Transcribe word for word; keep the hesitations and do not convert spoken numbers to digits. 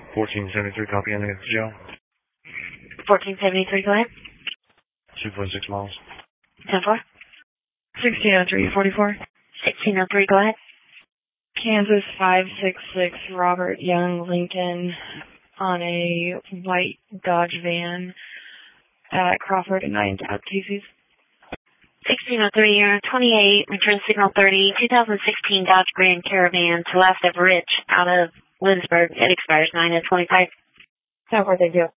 fourteen seventy-three, copy on the Joe. fourteen seventy-three, go ahead. two point six miles. ten four. sixteen oh three, forty-four. sixteen oh three, go ahead. Kansas five six six, Robert Young Lincoln on a white Dodge van at Crawford and nine at Casey's. sixteen oh three, you're twenty-eight, return signal thirty, two thousand sixteen Dodge Grand Caravan to last of Rich out of Lindsburg. It expires nine of twenty-five. ten four, thank you.